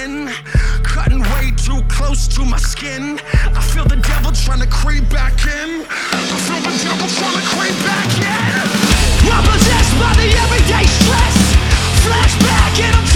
in, cutting way too close to my skin. I feel the devil trying to creep back in. I feel the devil trying to creep back in. I'm possessed by the everyday stress. Flashback and I'm